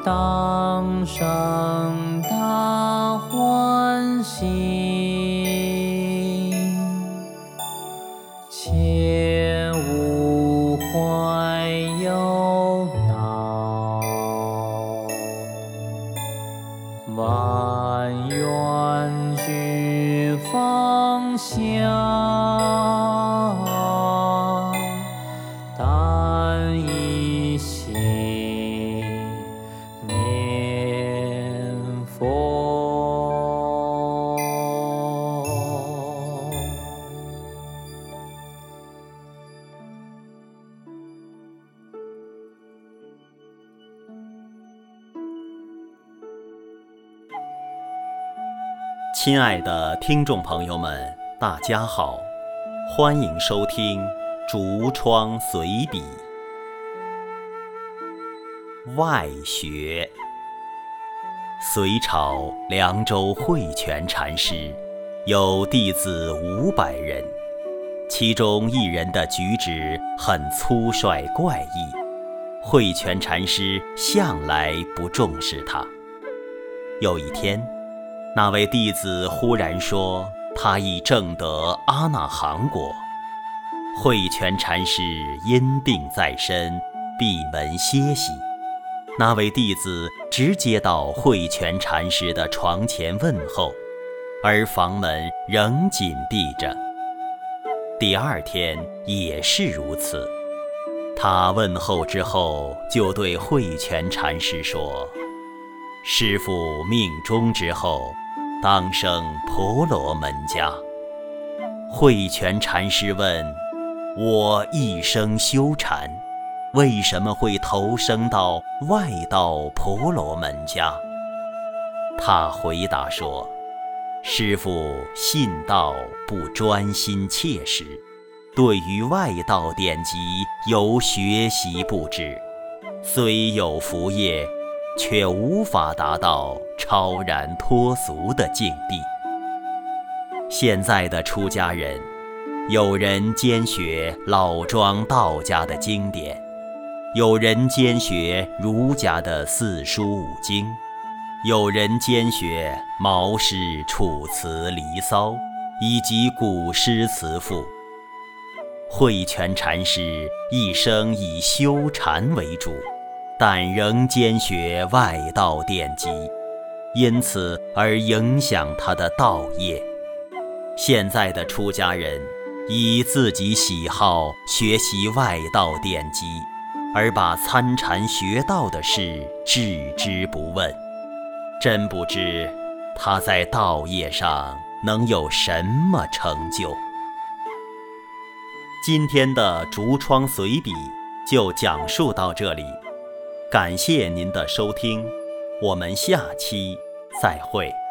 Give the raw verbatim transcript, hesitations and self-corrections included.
当生大欢喜，切勿怀忧恼，万愿俱放下，但一心念佛。 亲爱的听众朋友们，大家好，欢迎收听《竹窗随笔》。外学。隋朝凉州慧泉禅师有弟子五百人，其中一人的举止很粗率怪异，慧泉禅师向来不重视他。有一天，那位弟子忽然说他已证得阿那含果，慧泉禅师因病在身，闭门歇息。那位弟子直接到慧泉禅师的床前问候，而房门仍紧闭着。第二天也是如此，他问候之后就对慧泉禅师说：师父命终之后当生婆罗门家。慧泉禅师问：我一生修禅，为什么会投生到外道婆罗门家？他回答说：师父信道不专心切实，对于外道典籍有学习不止，虽有福业，却无法达到超然脱俗的境地。现在的出家人，有人兼学老庄道家的经典，有人兼学儒家的四书五经，有人兼学毛诗、楚辞、离骚以及古诗词赋。慧泉禅师一生以修禅为主，但仍兼学外道典籍，因此而影响他的道业。现在的出家人以自己喜好学习外道典籍，而把参禅学道的事置之不问，真不知他在道业上能有什么成就。今天的竹窗随笔就讲述到这里，感谢您的收听，我们下期再会。